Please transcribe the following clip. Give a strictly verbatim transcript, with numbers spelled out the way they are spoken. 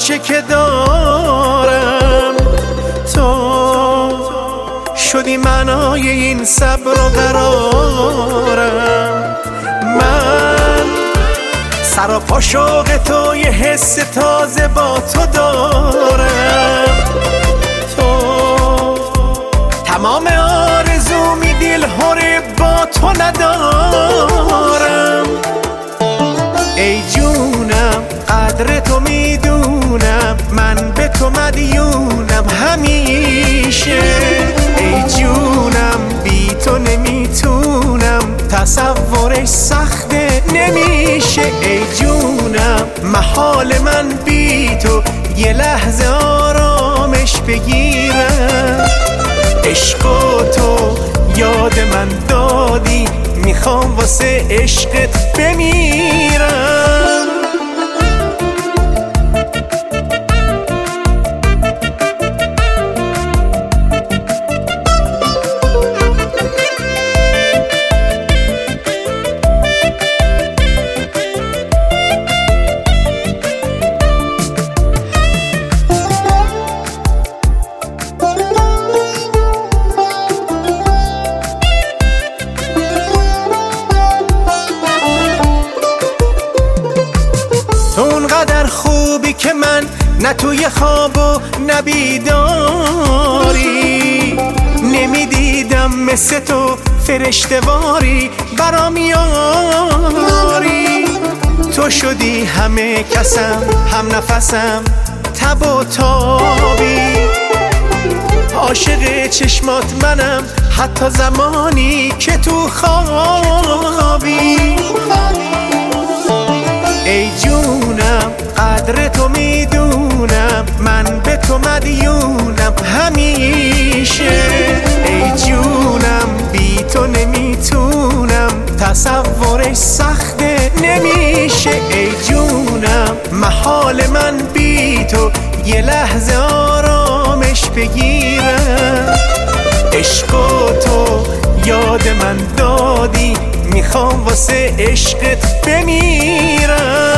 آنچه که دارم. تو شدی معنای این صبر و قرارم. من سر و پا شوق تو، یه حس تازه با تو دارم. تو تمام آرزومی دل هره با تو ندارم. ای جونم قدر تو میدونم، من به تو مدیونم همیشه. ای جونم بی تو نمیتونم، تصورش سخته نمیشه. ای جونم محال من بی تو یه لحظه آرامش بگیرم. عشق و تو یاد من دادی، میخوام واسه عشقت بمیرم. تو اونقدر خوبی که من نه توی خواب و نه بیداری، نمیدیدم مثل تو فرشته‌واری برام یاری. تو شدی همه کسم، هم نفسم، تب و تابی. عاشق چشمات منم حتی زمانی که تو خوابی. ای جونم قدر تو میدونم، من به تو مدیونم همیشه. ای جونم بی تو نمیتونم، تصورش سخته نمیشه. ای جونم محال من بی تو یه لحظه آرامش بگیرم. عشق و تو یاد من دادی، میخوام واسه عشقت بمیرم.